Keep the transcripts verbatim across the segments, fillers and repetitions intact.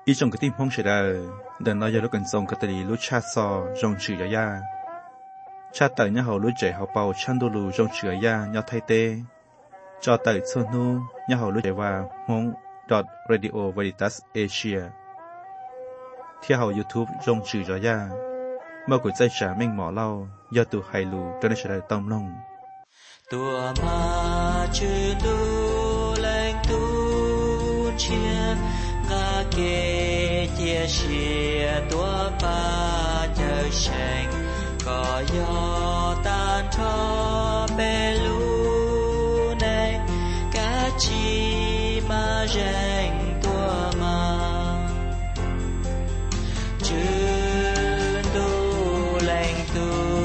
อีจงกติมองเฉดาเดินน้อยยาลุกันทรงกตลีลุชาซอจงชื่อยายาชาเตยเนี่ยเขาลุใจเขาเป่าชันดูลูจงชื่อยายอไทยเตจอเตยส่วนนู้เนี่ยเขาลุใจว่าฮง radio veritas asia ที่เขา YouTube จงชื่อยายาเมื่อกุใจฉาเม่งหมอเล่ายอดตูไฮลูจนได้เฉดาต้มลงตัวมาชื่อดูแรงตูเชียกาเกเจียเชียตัวป้าเจอเชงก็ยอตานทอเปลูในกาจีมาแรงตัวมาชื่อดูแรงตู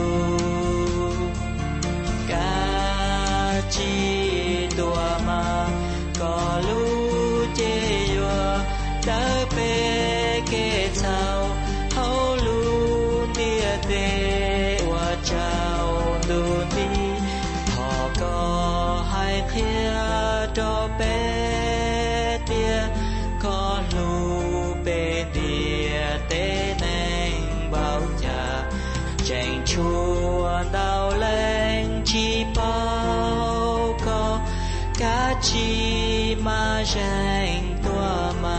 กาจีตัวมาก็รู้เจยเดินไปเกเจ้าเขารู้เดียเตว่าเจ้าดูดีพอก็ให้เคลียร์ดอกเปเตียก็รู้เปเตียเตเน่งเบาจ่าแจงชวนดาวแรงชีเป้าก็กาจีมาแจงตัวมา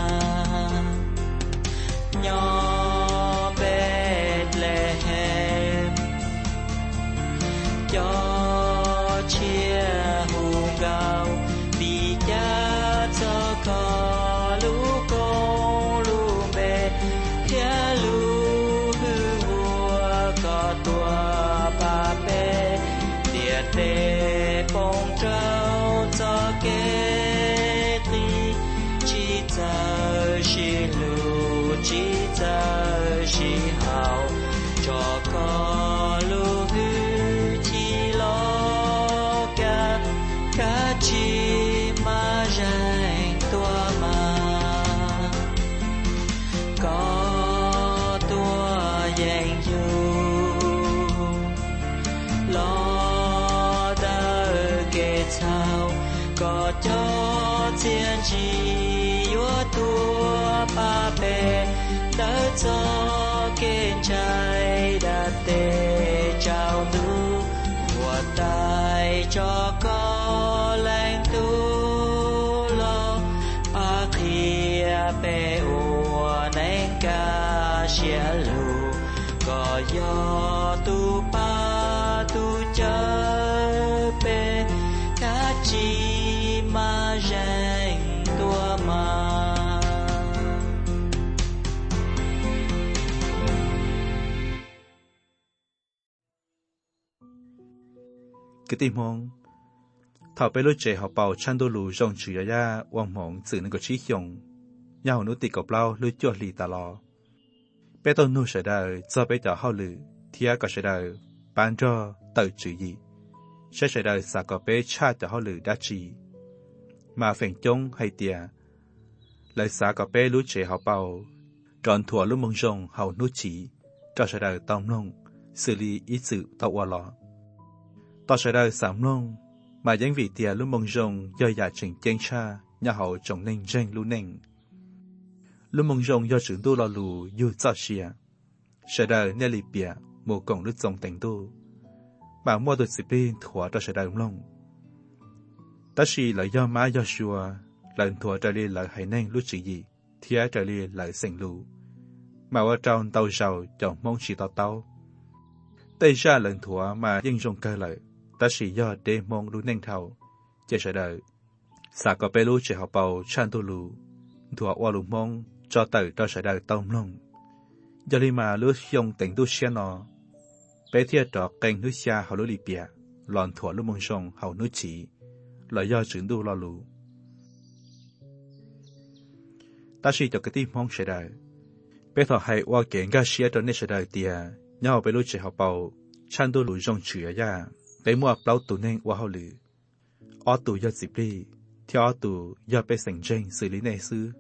ปงเจ้าจะเกตีจีเจอชิลูจีเจอชิหาวจอก็ลูหือที่โลกากาจีมาแรงตัวมาก็ตัวแยงอยู่รอก็จอเจียนจียัวตัวป้าเป้เดินจอเกณฑ์ใจดัดเตเจ้าดูหัวตายจอก็แรงตัวลอป้าเคลียเป้อวแนงกาเชียลูก็ยอตูป้าตูเจอเป้จีมาแรงตัวมากติมองถ้าไปรู้ใจเขาเป่าชันดูลูจงชื่อยายาวางหมองสื่อนึกชี้หยงยาวนุติกับเราลุยจวดลีตลอไปต้นนู้เสดจะไปต่อเข้าลือเทียก็เสดปานจอตื่นจือใช้ใช้ได้สักก็ไปชาติเขาหรือดัชีมาเฟ่งจงให้เตียเลยสักก็ไปรู้เฉเขาเป่าจอนถั่วลุ่มมงจงเขานุชีก็ใช้ได้ตอมลงสื่อลีอิสึตะวันลอต่อใช้ได้สามลงมายังวีเตียลุ่มมงจงย่อยหยาดจึงเจงชาย่าเขาจงเน่งเจงลู่เน่งลุ่มมงจงย่อจึงตู้ลอลูอยู่เจ้าเชียใช้ได้เนลิเปียหมู่กงลุ่จงแต่งตู้bà mua được xịt pin thua cho sẽ đại long. Ta chỉ là do má do xua, lần thua trở đi lại hay nên lúc chỉ gì, thia trở đi lại sinh lũ. Mà ở trong tàu giàu chọn mong chỉ tàu tàu. Tây ra lần thua mà dân dùng cơ lại, ta chỉ do để mong lúc nên thầu, chỉ sẽ đợi. Sa có bé lũ chỉ học bầu chan tu lũ, thua qua lũ mong cho tới cho sẽ đại tông long. Giờ đi mà lũ dùng tỉnh tu xe nó. Bé thiệt trọ kênh nước xa hậu lũ lì bịa, lòn thua lũ mông sông hậu nước chỉ, là do trưởng đu lo lũ. Ta chỉ cho cái tim mong sẽ đời. Bé thọ hay qua kiện gà xía cho nên sẽ đời tìa, nhau bé lũ chỉ học bầu, chăn đu lũ rong chửi ya, bé mua bao tù nên qua hậu lũ. Ó tù do dịp đi, theo ó tù do bé sành tranh xử lý này sư.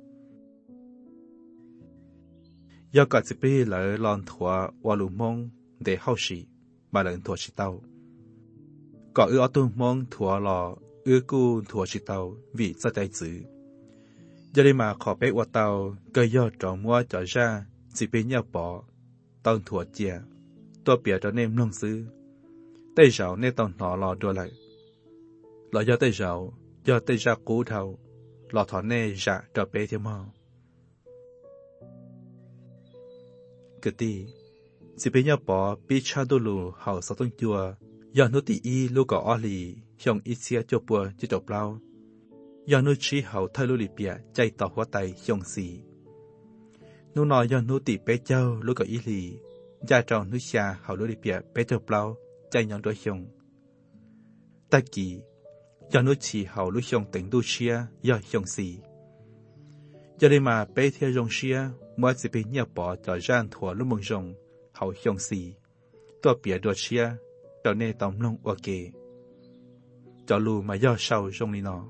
Do cả dịp đi là lòn thua qua lũ mông, để hậu sĩ mà lần thua chỉ tàu. Có ư ở tu mong thua lò ư cu thua chỉ tàu vì ra tay chữ. giờ đi mà khó bé qua tàu cây do tròn mua trở ra chỉ bên nhau bỏ tàu thua chiaตัวเปียจะเนมลงซื้อได้เจ้าเนตอนหล่อรอด้วยเลยหล่อยอได้เจ้ายอได้จากกูเท่าหล่อถอนเนจะจะเปเทียมากึตีสิเป็นยาปอปีชาดูลูเห่าสะต้นจัวยอนุติอีลูกกออลีชงอิเซียจบัวจิจบเล่ายอนุชีเห่าไทลุลิเปียใจต่อหัวไตชงสีนูนอยอนุติเปเจ้าลูกกออีลียาจองนุชาเห่าลุลิเปียเปเจ้าเปล่าใจยอนโดยชงตะกี้ยอนุชีเห่าลุชงติงดูเชียยอชงสีจะได้มาเปเทียรงเชียมัวสิเป็นยาปอจอจานถั่วลุมงจงเขาชงสีตัวเปียดวเชียเจ้าเนตอมลงอวเกจอลูมาย่อเศร้าจงลีนอ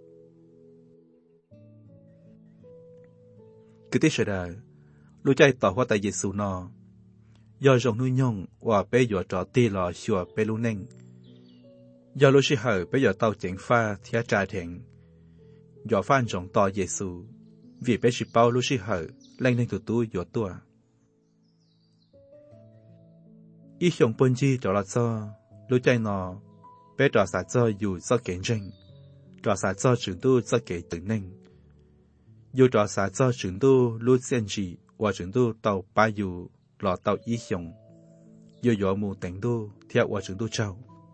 คือที่เสดายรู้ใจต่อว่าแต่เยซูนอย่าจงนุ่ยงว่าไปหยอดจอตีหล่อชัวไปรู้เน่งอย่ารู้ชิเหอไปหยอดเตาเจ๋งฟ้าเทียจ่าเถงหยอดฟ้านจงต่อเยซูvì bé chỉ bao lúc chỉ hở lên lên tụt túi giọt tua ý hướng bôn chi cho là cho lúc chạy nọ bé trò xả cho dù cho kén tranh trò xả cho trường tu cho kẻ tự nên dù trò xả cho trường tu lúc xen chỉ và trường tu tàu ba dù lọ tàu ý hướng dù gió mù tỉnh tu theo và trường tu trâu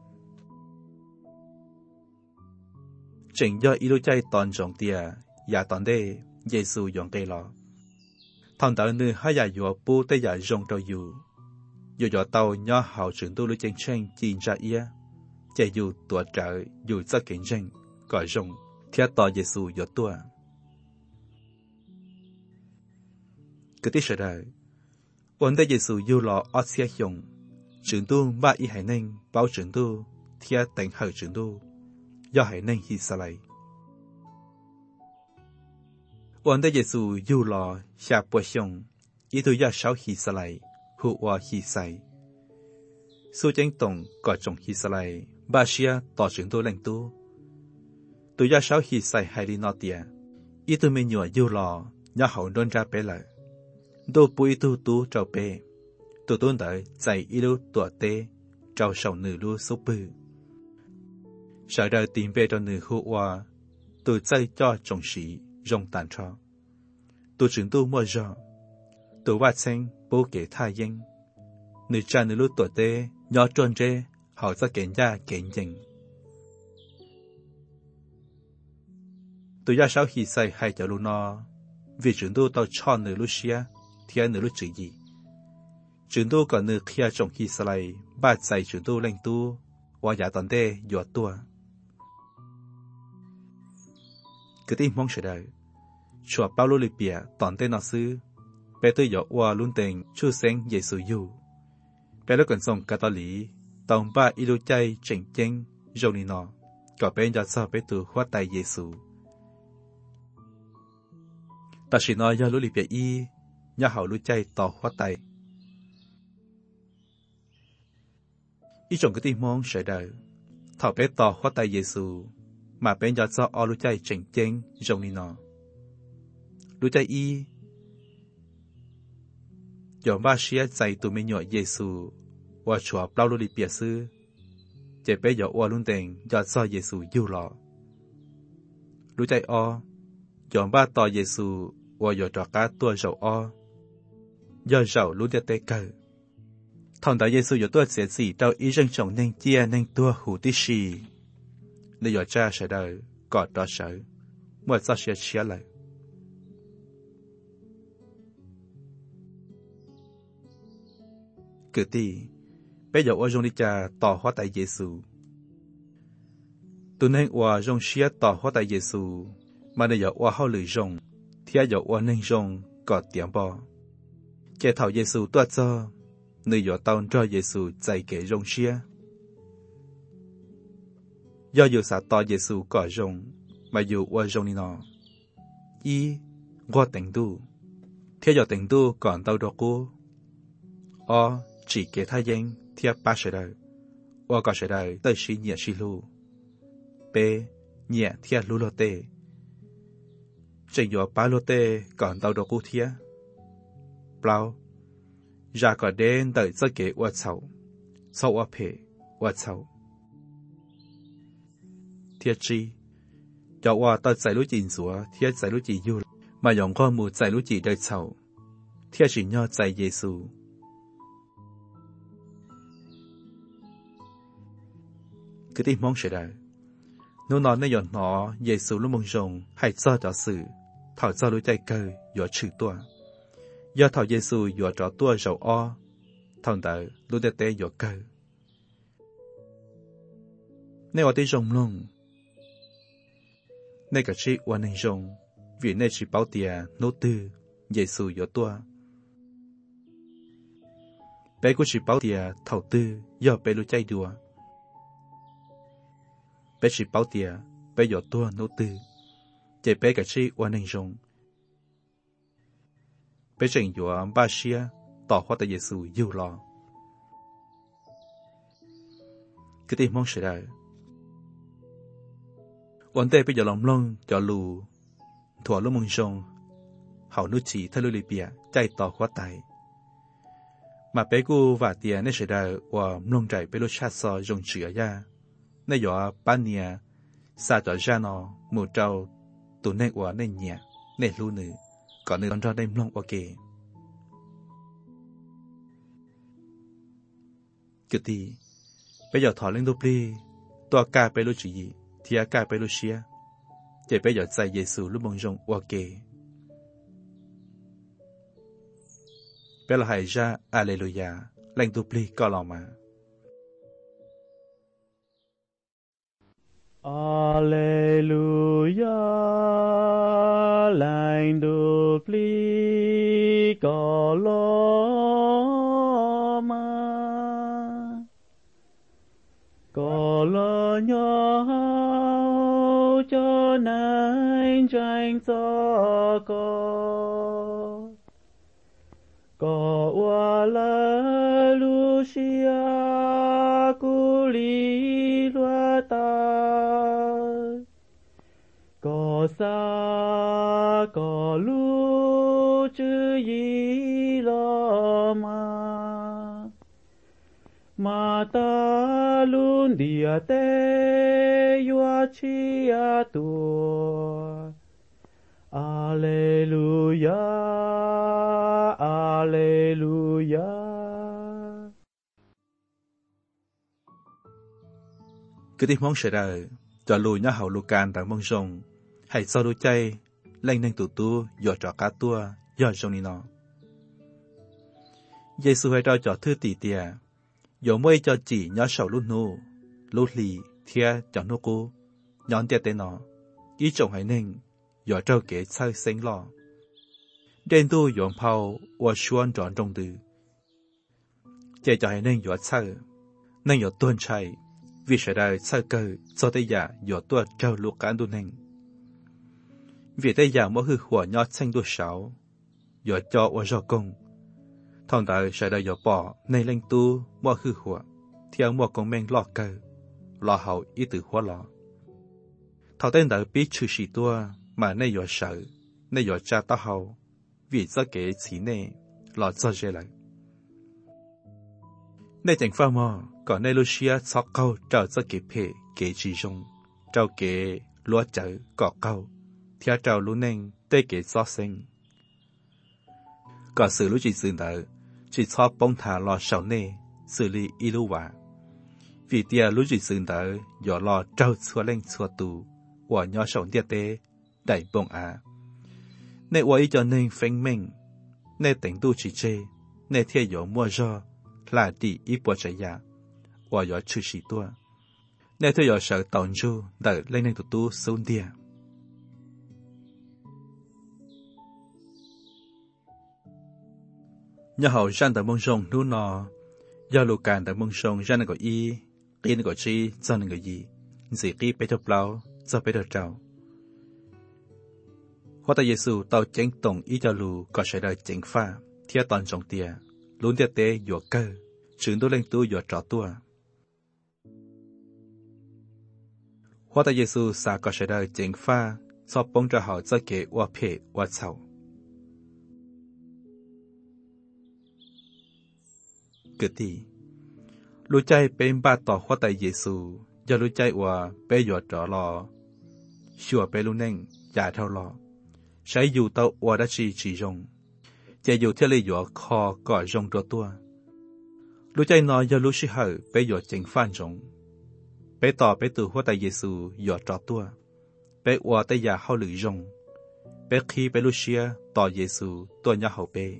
chỉnh do ý lúc chạy toàn trọng tia và toàn đề giê xu dọn cây lọ, thằng đạo nữ hai nhà dùa bu tới nhà rong trâu dù, dù dọ tàu nhỏ hậu trưởng tu lưu tranh tranh chín ra ia, chạy dù tua trợ dù cho kiến tranh, gọi rong theo tàu giê xu dọ tua. Cứ tí sợ đời, ổn tới giê xu dù lọ ót xe hiong, trưởng tu ba y hải nên báo trưởng tu theo tỉnh hậu trưởng tu, do hải nên hi sa lại.วันได้เยซูอยู่รอชาปวชงอีตัวยาเช้าฮีสไลหัวฮีไซสู้เจงตงก่อจงฮีสไลบาเชียต่อถึงตัวแหล่งตู้ตัวยาเช้าฮีไซไฮรีนอเตียอีตัวเมญัวอยู่รอยาเขาโดนราเปเลยดูปุยตู้ตู้เจ้าเปตัวต้นเดยใจอีลูตัวเตเจ้าเฉาหนึ่งลูซุปปือชายได้ตีนเปจหนึ่งหัวตัวใจจ่อจงสีrong tàn cho, tôi trưởng tu mua giò, tôi vắt xanh bố kể tha yên, nữ cha nữ lúc tuổi tê nhỏ tròn trê, họ ra kén ra kén dình. Tôi ra sau khi say hai cháu lúc nó, vì trưởng tu tao cho nữ lúc xia, thì nữ lúc chữ gì, trưởng tu còn nữ kia trong khi say, ba say trưởng tu lên tu, và giả tận tê dọa tua. Cứ tin mong sẽ đời, chùa bao lô lì bìa tòn tên nó sư, bé tôi dọ qua luôn tên chú sen dễ sử dụng, bé lúc cần xong cả tao lý, tòng ba y lô chay chỉnh chênh, dâu nì nọ, có bé cho sao bé tôi hóa tay dễ sử. Ta chỉ nói do lô lì bìa y, nhà hậu lô chay tỏ hóa tay. Ý chồng cái tin mong sẽ đời, thảo bé tỏ hóa tay dễ sử, mà bé cho sao o lô chay chỉnh chênh, dâu nì nọ. Lũ chạy y dòng ba xía chạy tụi mình nhỏ Giê-xu và chùa bao lũ đi bịa sư chạy bé dọ qua luôn tên do so Giê-xu yêu lọ lũ chạy o dòng ba tò Giê-xu và dọ trọ cá tua dầu o do dầu lũ đi tế cờ thằng đạo Giê-xu dọ tua sẽ gì đâu ý dân chồng nên chia nên tua hủ tí xì để dọ cha sẽ đời gọt đó sợ một sao sẽ chia lại. Cứ tí, bây giờ ở trong đi cha tỏ hóa tại Giê-xu. Tụi nên ở trong xía tỏ hóa tại Giê-xu, mà bây giờ ở hậu lưỡi rồng, thì giờ ở nên rồng có tiếng bò. Chạy thảo Giê-xu tuột cho, nơi giờ tao cho Giê-xu chạy kể rồng xía. Do dù xã tỏ Giê-xu có rồng, mà dù ở trong đi nó. Y, qua tỉnh tu, thì giờ tỉnh tu còn tao đó cô. O, chỉ kể thay danh thiệp ba sẽ đời, và có sẽ đời tới sĩ nhẹ sĩ lưu. B, nhẹ thiệp lưu lô tê. chỉ do ba lô tê còn tàu đồ cú thía bao ra cả đến đợi cho kế qua sầu sau qua phê qua sầu thiết chi cho qua tao giải lúa chín sủa thiết giải lúa chỉ yêu mà dùng con mù giải lúa chỉ đợi sầu thiết chỉ nhớ giải Giêsu cứ tìm mong sẽ đời nếu nói nên dọn nó Giêsu lúc mong rồng hay cho cho sự thảo cho lối tay cơ dọa trừ tua do thảo Giêsu dọa trọ tua dầu o thằng đợi lối tay té dọa cơ nếu ở đây rồng luôn nếu cả chị quan nên rồng vì nên chỉ bảo tiền nô tư Giêsu dọa tua bé của chỉ bảo tiền thảo tư do bé lối tay đùa bé chỉ bảo tiền bé dọa tua nô tư chỉ bé cả chị quan nên rồng bé trình dọa ba xia tỏ hóa tại Giêsu yêu lo cứ tìm mong sẽ đời vấn đề bây giờ lòng lông cho lù thua lúc mong rồng hậu nước chỉ thay lưu lì bìa chạy tỏ hóa tại mà bé cô và tiền nên sẽ đời và lông chạy bé lúc sát so rồng chữa ra nên dọa ba nia xa cho ra nó một trâu tụ nên quả nên nhẹ nên lưu nữ còn nên cho đem lông ok cứ thì bây giờ thọ lên đô pli toa ca bé lúc chỉ thì ca bé lúc xia chỉ bây giờ dạy Giêsu lúc mong rong ok bé là hãy ra Alleluia lên đô pli có lòng mà Alleluia lên đô pli có lòng mà có lo nhau cho nên tranh cho có có qua la Lucia cu li loa ta có xa có lu chữ gì lo mà mà ta luôn địa tê yoa chia tua Alleluia Alleluia cứ tìm mong sẽ đời cho lùi nhá hậu lù can tại mong rồng hãy sau đôi chay lên nên tụ tu dọa trọ cá tua dọa rồng đi nó Giêsu hay cho cho thư tỷ tìa dẫu mới cho chỉ nhớ sầu lúc nô lúc lì thia cho nô cô nhón tiệt tên nó ý chồng hay nên dọa trâu kế sai sinh lo đen tu dọn phao và xuân trọn trong từ chế cho hay nên dọa sai nên dọa tuân chạy vì sẽ đời sai cơ cho tay giả dọa tuột trâu lục cán tu nên vì tay giả mỗi hư火 nhót xanh tu sáu dọa cho và do công thằng đời sẽ đời dọa bỏ nên lên tu mỗi hư火 theo mỗi công men lọ cơ lọ hậu ý tử hóa lọ thằng tên đời biết chữ sĩ tua mà nên dọa sợ nên dọa cha ta hậu vì do kế chỉ nè lọ cho dễ lại nên chẳng pha mò còn nên Lucia sọc câu trao cho kế phê kế chỉ rong trao kế lúa chở cỏ câu theo trao lúa nên tê kế xóa sinh còn sự lúa chỉ dừng đợi chỉ cho bông thả lò sầu nè xử lý y lưu vả vì tia lúa chỉ dừng đợi dọ lò trao xua lên xua tù của nhỏ sầu tia tê đẩy bông á nên quay cho nên phanh mình nên tỉnh tu chỉ chê nên theo dõi mua do là đi ít bộ trái giá và dõi chữ sĩ tua nên theo dõi sợ tổn du đợi lên nên tụ tu xuống địa nhà hậu gian tại mông sông nu nọ do lục càn tại mông sông gian này có y y này có chi do này có gì gì kia bé thập lao do bé thập trào hóa tại Giêsu tàu chén tổng ý cho lù có sẽ đời chén pha theo toàn trọng tia luôn tia tế dọa cơ trường tôi lên tu dọa trọ tua hóa tại Giêsu xa có sẽ đời chén pha cho bông cho họ cho kế qua phê qua sầu cứ đi lúc chạy bên ba tỏ khoa tay Giêsu giờ lúc chạy qua bé giọt trở lò xua bé lúc neng giả thao lò sai dù tàu qua đã chỉ chỉ rong chạy dù theo lý giọt kho cỏ rong cho tua lúc chạy nói giờ lúc sĩ hở bé giọt chỉnh phan rong bé tỏ bé từ khoa tay Giêsu giọt cho tua bé qua tay giả hao lử rong bé khi bé lúc sĩ tỏ Giêsu tua nhà hậu bé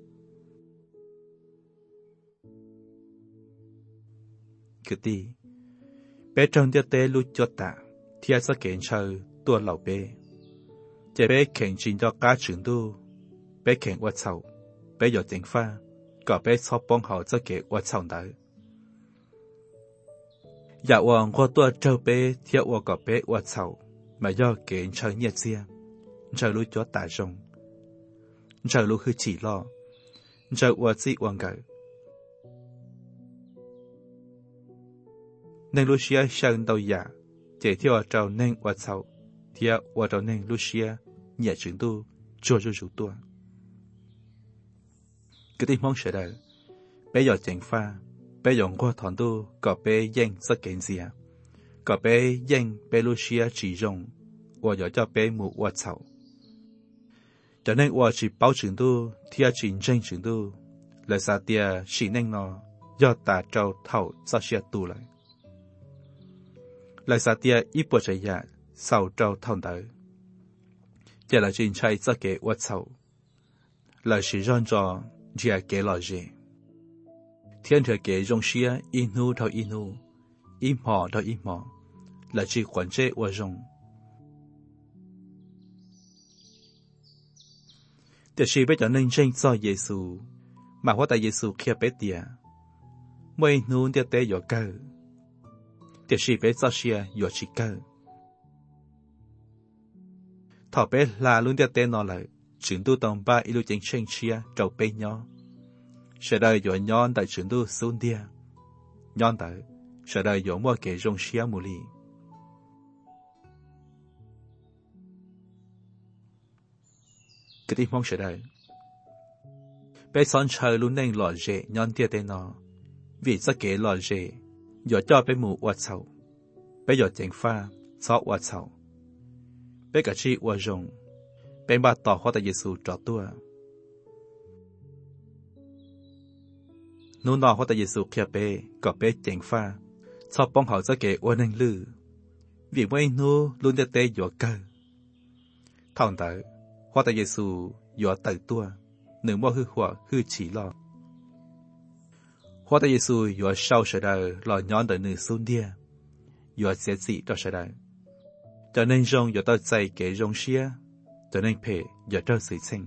cứ đi bé trong tiết tế lúc cho tạ thì sẽ kiện chơi tua lẩu bé chỉ bé kiện chính cho cá trường tu bé kiện qua sầu bé giờ chính pha có bé so bông họ sẽ kiện qua sầu đấy dạ hoàng qua tua trâu bé thì qua có bé qua sầu mà do kiện chơi nhiệt riêng chơi lúc cho tạ rong chơi lúcคือchỉ lo chơi qua chỉ hoàng gạo nên Lucia sang đầu giả, chỉ theo trào nên qua sau, theo qua trào nên Lucia nhẹ chuyển tu, cho cho chủ tu. Cái tình mong sẽ đời, bây giờ chẳng pha, bây giờ qua thằng tu, có bé danh rất kiện gì à, có bé danh bé Lucia chỉ dùng, qua giờ cho bé mù qua sau. Cho nên qua chỉ bảo chuyển tu, theo chỉ danh chuyển tu, lời xa tia chỉ nên nó, do ta trao thầu sao sẽ tu lại. Lại xa tia ít bộ chạy dạ, sau trao thông tới. Chỉ là chuyện chạy ra kế vật sầu. Là sự rõn rò, chỉ là kế lò dễ. Thiên thừa kế rong xia, inu thao inu, im mò thao im mò, là chỉ quản chế vật rong. Tiểu sĩ bây giờ nên tranh cho Giêsu, mà hóa tại Giêsu kia bé tia. Mỗi inu tia tế dọ cơ. Tiểu sĩ bé cho xia dọ chỉ cơ. Thọ bé là luôn tia tế nó lại, chuyển tu tông ba ilu chính tranh chia trầu bé nhỏ. Sẽ đời dọ nhon tại chuyển tu xuống tia. Nhon tại, sẽ đời dọ mua kể rong xia mù lì. Cái tình mong sẽ đời. Bé son chờ luôn nên lọ rễ nhon tia tế nó. Vì sẽ kể lọ rễ. Giờ cho bé mù quạt sầu, bé giờ chèn pha, xóa quạt sầu, bé cả chi quạt rồng, bé ba tỏ hóa tại Giêsu trọ tua. Nô nọ hóa tại Giêsu kia bé, có bé chèn pha, xóa bông họ sẽ kể quạt nâng lư, vì mấy nô luôn để tê giờ cơ. Thằng tới, hóa tại Giêsu giờ tự tua, nửa mua hư hỏa hư chỉ lo. Hóa tại Giêsu giờ sau sẽ đời lò nhón đời nữ xuống đia, giờ sẽ dị cho sẽ đời. Cho nên rong giờ tao dạy kể rong xia, cho nên phê giờ tao sự sinh.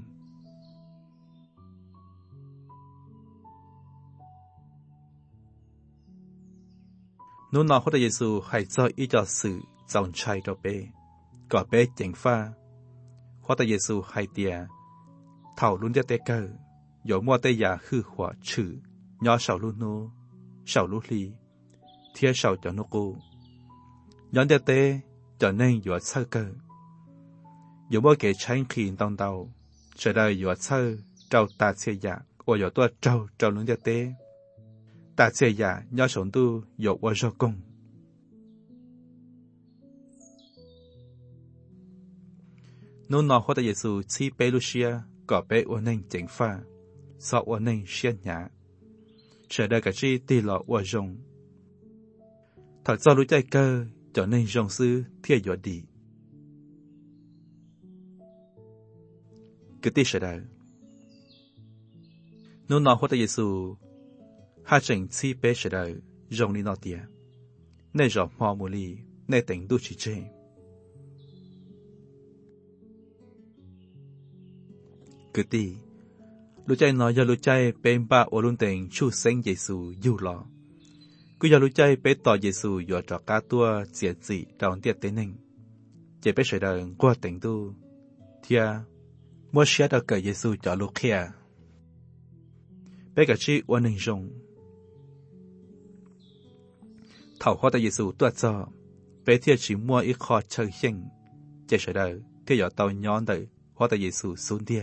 Nếu nó hóa tại Giêsu hay cho ý cho sự dòng trai cho bé, có bé chỉnh pha. Hóa tại Giêsu hay tia, thảo luôn cho tế cơ, giờ mua tế giả hư hỏa trừ. Nhỏ sầu lu nô, sầu lu ly, thiên sầu cho nó cô. Nhóm đeo tế, cho nên dọa sơ cơ. Dù bố kể tránh khi tông đầu, sẽ đời dọa sơ, trâu ta xe dạ, và dọa toa trâu trâu luôn đeo tế. Ta xe dạ, nhỏ sống tu, dọa qua rô công. Nô nọ hóa tại Giêsu chi bê Lucia, có bê ua nên chỉnh pha, so ua nên xuyên nhã. Sẽ đời cả chi tì lọ ua rong. Thật do lũ chạy cơ, cho nên rong sư thiê dọa đi. Cứ tí sẽ đời. Nô nọ hóa tại Giêsu, hạ trình chi bế sẽ đời, rong đi nọ tìa. Nên rõ mò mù lì, nên tỉnh đu chỉ chê. Cứ tí. Lũ chạy nói do lũ chạy bên ba ô luôn tình chú sinh Giêsu dù lọ. Cứ do lũ chạy bên tỏ Giêsu dọa trọ cá tua dịa dị trong tiết tế ninh. Chỉ bên sợi đời qua tỉnh tu. Thia, mua xe đã cởi Giêsu cho lũ kia. Bên cả chi ua ninh rung. Thảo hóa tại Giêsu tuột cho. Bên thia chỉ mua ít khó chơi hình. chạy sẽ đời thế giờ tàu nhón đời hóa tại Giêsu xuống tia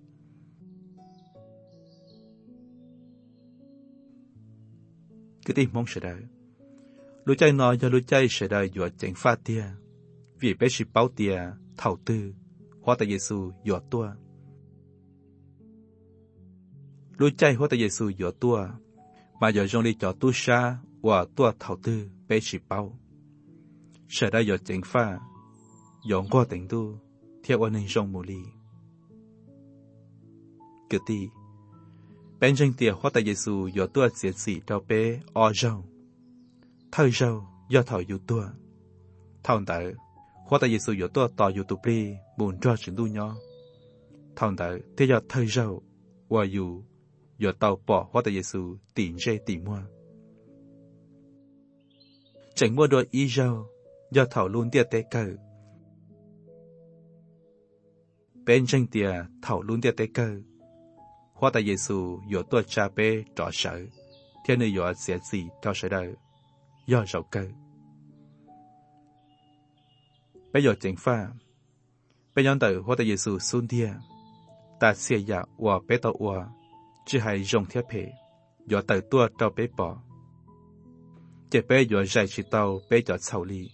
cứ tìm mong sẽ đời lũ chạy nói cho lũ chạy sẽ đời dọa chỉnh pha tia vì bé chỉ báo tia thầu tư hóa tại Giêsu dọa tua lũ chạy hóa tại Giêsu dọa tua mà giờ trong đi cho tu sa và tua thầu tư bé chỉ báo sẽ đời dọa chỉnh pha dọn qua tỉnh tu theo anh hình trong mù lì cứ tí bên trên tia hóa tại Giêsu dọa tua sẽ chỉ cho bé o rau thời rau do thầu dụ tua thằng tử hóa tại Giêsu dọa tua tỏ dụ tụ bì buồn cho chuyện tu nhỏ thằng tử thế giờ thời rau và dụ dọa tàu bỏ hóa tại Giêsu tìm dây tìm mua chẳng mua đôi y rau do thầu luôn tia tế cờ bên trên tia thầu luôn tia tế cờ hóa tại Giêsu dọa tua cha bé trọ sợ theo nơi dọa sẽ gì cho sợ đời do rau cơ bây giờ chính pha bây giờ từ hóa tại Giêsu xuống tia ta sẽ giả và bé tàu và chỉ hay dùng thiết bị dọa từ tua cho bé bỏ chỉ bé dọa dạy chỉ tàu bé dọa sầu li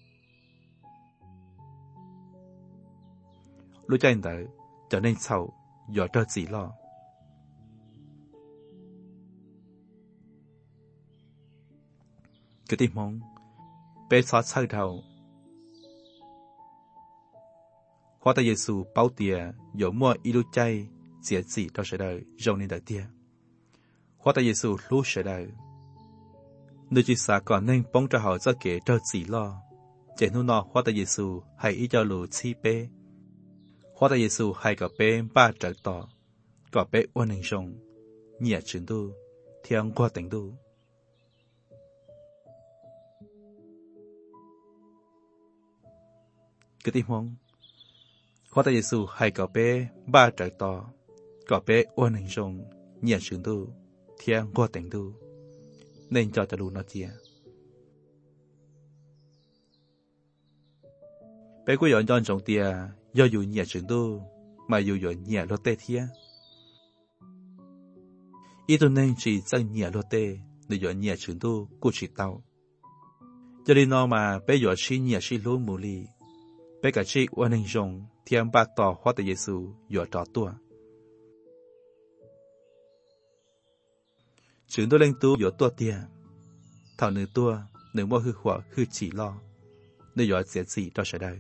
lúc chạy tới trở nên sầu dọa cho gì lo cứ tìm mong bé xóa sơ đầu hóa tại Giêsu báo tia dỗ mua y lúc chạy sẽ gì cho sẽ đời rộng nên đời tia hóa tại Giêsu lúc sẽ đời nơi chỉ xa còn nên bóng cho họ cho kể cho gì lo chạy nô nọ hóa tại Giêsu hay ý cho lù chi bé hóa tại Giêsu hay có bé ba trở tỏ có bé ôn hình rộng nhẹ trường tu thiên qua tỉnh tu cứ tìm mong hóa tại Giêsu hay có bé ba trở tỏ có bé ôn hình rộng nhẹ trường tu thiên qua tỉnh tu nên cho ta đủ nó chia bé có dọn dọn trong tia do dù nhẹ trường tu mà dù dọn nhẹ lót tê thia ý tôi nên chỉ dâng nhẹ lót tê để dọn nhẹ trường tu của chỉ tao cho nên nó mà bé dọn chỉ nhẹ chỉ lúa mù lì bé cả chỉ ôn hình rộng thiên ba tỏ hóa tại Giêsu dọn trọ tua trường tôi lên tu dọn tua tia thảo nữ tua nữ mua hư hỏa hư chỉ lo nơi dọn sẽ gì cho sẽ đời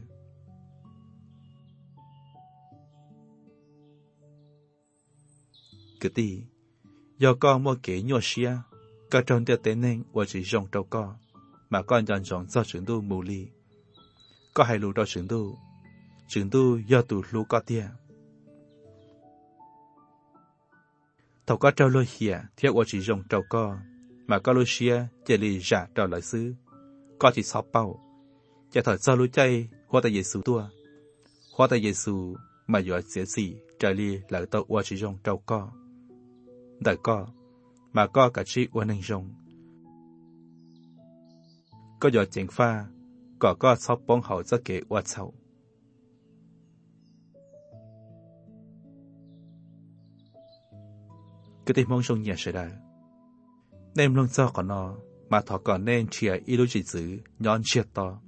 cứ tí do con mua kế nhỏ xia có trong tiêu tế nên và chỉ dùng trâu co mà con dọn dọn do trường tu mù lì có hai lũ đó trường tu trường tu do tụ lũ có tia thầu có trâu lôi hìa theo và chỉ dùng trâu co mà có lôi xia chỉ lì giả trâu lợi xứ có chỉ sáu bao chỉ thở do lũ chay hóa tại Giêsu tua hóa tại Giêsu mà dọa sẽ gì trở lì lợi tàu và chỉ dùng trâu co đời co mà co cả chi uốn hình rồng có giọt chèn pha có có sắp bóng hậu rất kể uất sầu cứ tìm mong trong nhà sẽ đời nên luôn cho còn nó mà thọ còn nên chia ý đồ chỉ giữ nhón chia to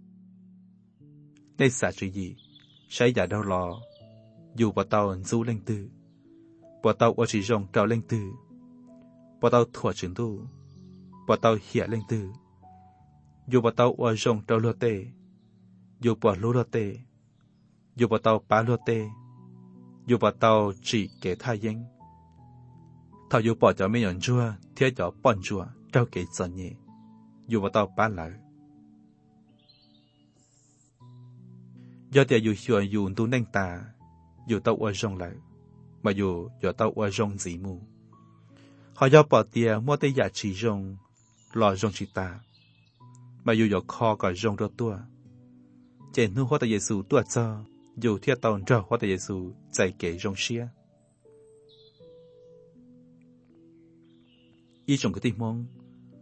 nên xả chuyện gì sẽ giả đau lò dù bà tàu du lên tư bà tàu ở chỉ rồng trào lên tư bà tàu thua trường tu bà tàu hiện lên tư dù bà tàu ở rồng trào lô tê dù bà lô lô tê dù bà tàu bá lô tê dù bà tàu chỉ kể thai danh thảo dù bỏ cho mấy nhận chua thiết cho bọn chua trao kể giận nhẹ dù bà tàu bá lại do tiệt dù chua dù tu nâng tà dù tàu ở rồng lại mà dù do tàu ở rồng gì mù họ do bỏ tiệt mua tay giả chỉ rồng lò rồng chỉ ta mà dù do kho cả rồng đó tua trên nu hóa tại Giêsu tua cho dù thiết tàu cho hóa tại Giêsu dạy kể rồng xia ý trong cái tim mong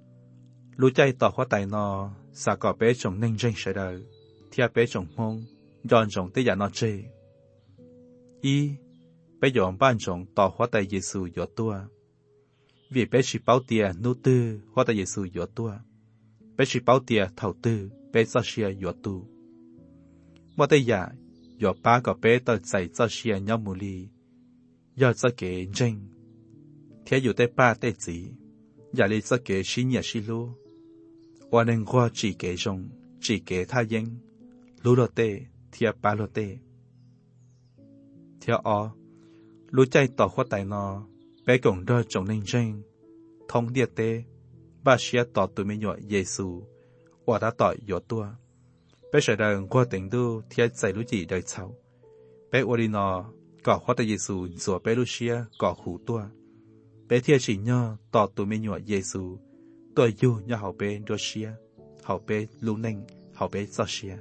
lũ chay tỏ hóa tại nó xa cỏ bé trong nâng danh sẽ đời thiết bé trong mong dọn rộng tới giả nó chê. Y, bé dọn ban rộng tỏ hóa tay Giê-xu dọ tua. Vì bé chỉ báo tia nô tư hóa tay Giê-xu dọ tua. Bé chỉ báo tia thầu tư bé cho xia dọ tu. Mà tay giả, dọ ba có bé tờ dạy cho xia nhau mù li. Dọ cho kế tranh. Thế dụ tay ba tay gì, giả lý cho kế xí nhà xí lô. Và nên qua chỉ kế rộng, chỉ kế tha dân. Lũ lô tê, thịa ba lô tê. Theo ọ, lũ chạy tỏ khoa tài nó, bé cổng rơ trọng nên tranh. Thông địa tê, bà xia tỏ tụi mình nhọ Giê-xu, và đã tỏ dọ tua. Bé sẽ đợi qua tỉnh đu, thịa chạy lũ chỉ đời cháu. Bé ua đi nó, có khoa tài Giê-xu, dùa bé lũ xia, có khủ tua. Bé thịa chỉ nhờ tỏ tụi mình nhọ Giê-xu, tôi dù nhờ hậu bé đô xia, hậu bé lũ nênh, hậu bé cho xia.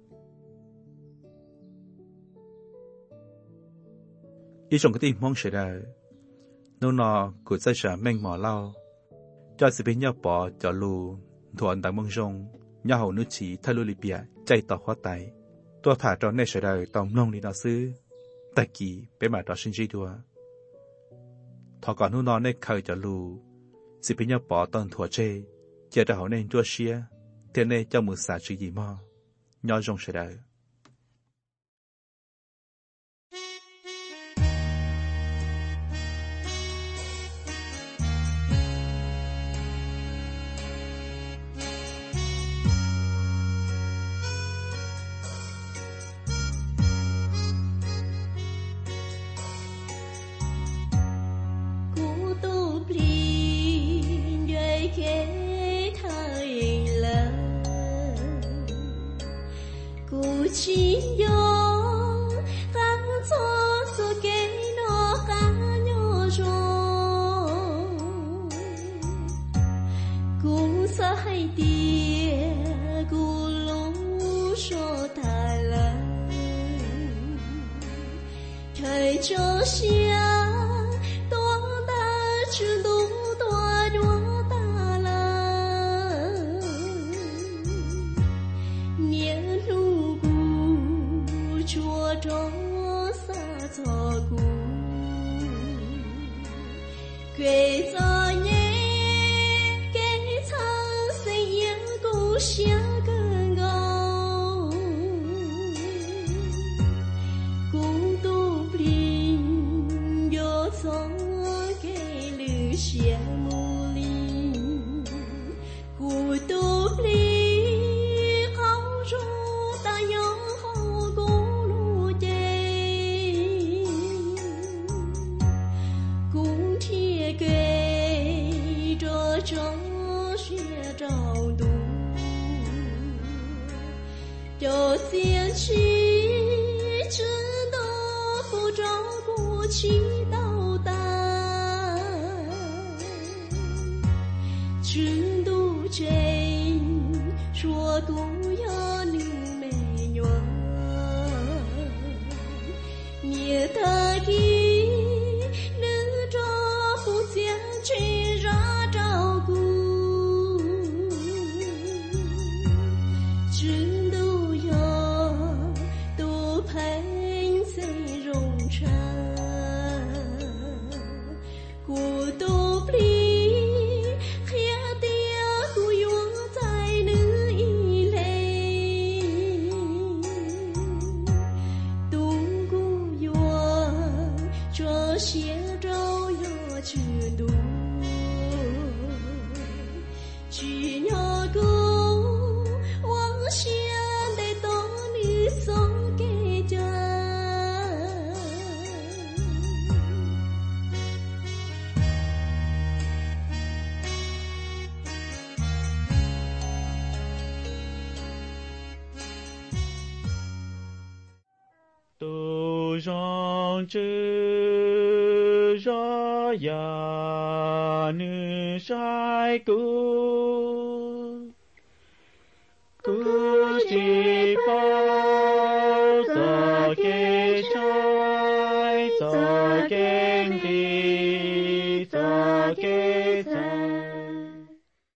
Ý trong cái tim mong sẽ đời, nô nọ của trái sở mênh mỏ lao, cho sự bên nhau bỏ cho lù, thuận đảng mong rong, nhau hậu nước chỉ thay lưu lì bịa, chạy tỏ khoa tay, tôi thả cho nê sẽ đời tòng nông đi nó xứ, tại kỳ bé mà đó sinh trí đùa. Thọ còn nô nọ nê khởi cho lù, sự bên nhau bỏ tầng thua chê, chờ cho hậu nên đua xia, thế nê cho mượn xả chữ gì mò, nhau rong sẽ đời. chỉ yo gắng cho sự cái nó cá nhỏ rồi cũng sẽ hay tia cũng lú cho ta là thời cho xia to ta chưa đủ to đua ta là nhớ lu gu chua cho xa cho gu quê cho nhé cái thang xây yên gu xia gần gầu cũng tu bình yo cho cái lư xia mù li cụ tu bình không ru ta yo hậu cũng lu chê cũng thiê kê cho cho xia trao đủ cho thiên chi知道不照顾祈祷他知道真说不要你没有你的意能照顾将去让照顾知道要多陪孤独里黑的孤勇在你一类独孤勇这些照要去读只要够往前的道理送给家 tu rong chư ra ya nu sai cu